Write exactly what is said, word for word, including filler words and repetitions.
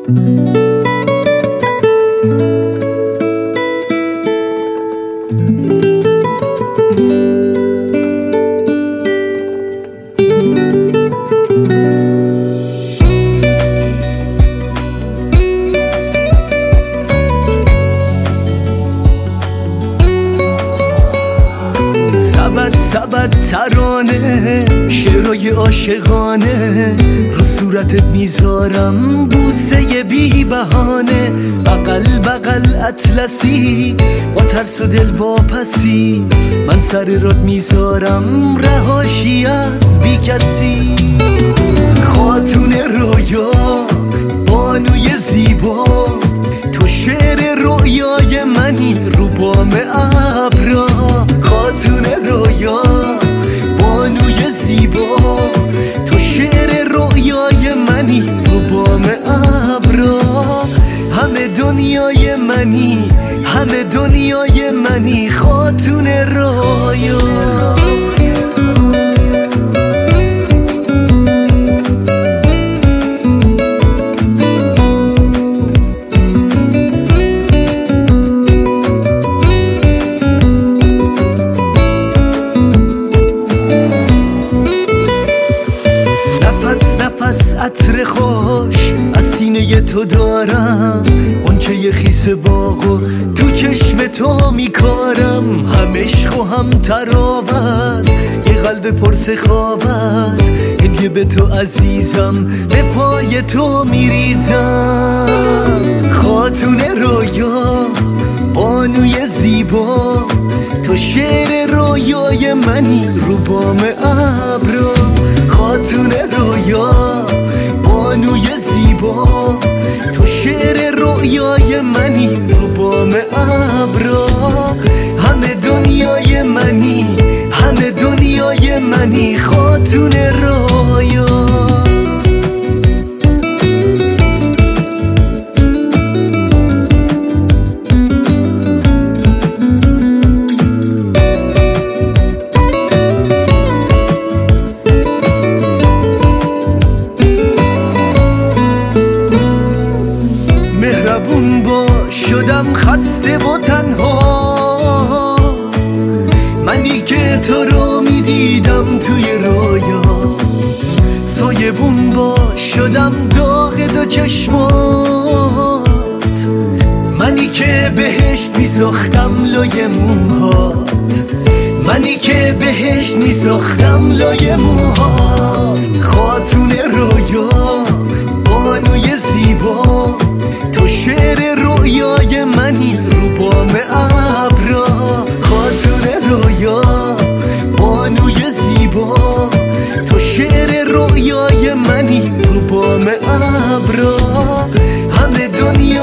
سبد ترانه شعرهای عاشقانه رو صورتت میذارم بوسه بی بهانه، بغل بغل اطلسی با ترس و دل واپسی، من سر رد میذارم رهاشی از بی کسی. خاتون رویا بانوی زیبا تو شعر رویای منی رو بام ابرا. خاتون رویا بانوی زیبا تو شعر رویای منی رو بام ابرا. همه دنیای منی همه دنیای منی خاتون رویا. عطر خوش از سینه تو دارم، غنچه خیس باغو تو چشم تو میکارم. هم عشق و هم تراوت یه قلب پر سخاوت، هدیه به تو عزیزم به پای تو میریزم. خاتون رویا بانوی زیبا تو شعر رویای منی رو بام ابرا. خاتون رویا بانوی زیبا تو شعر رویای منی رو بام ابرا. همه دنیای منی همه دنیای منی خاتون رویا. مهربون باش شدم خسته و تنها، منی که تو رو میدیدم توی رویا. سایبون باش شدم داغ دو چشمات، منی که بهشت میساختم لای موهات. منی که بهشت میساختم لای موهات. خاتون رویا بانوی زیبا تو شعر رویای منی رو بام ابرا. خاتون رویا بانوی زیبا تو شعر رویای منی رو بام ابرا. همه دنیا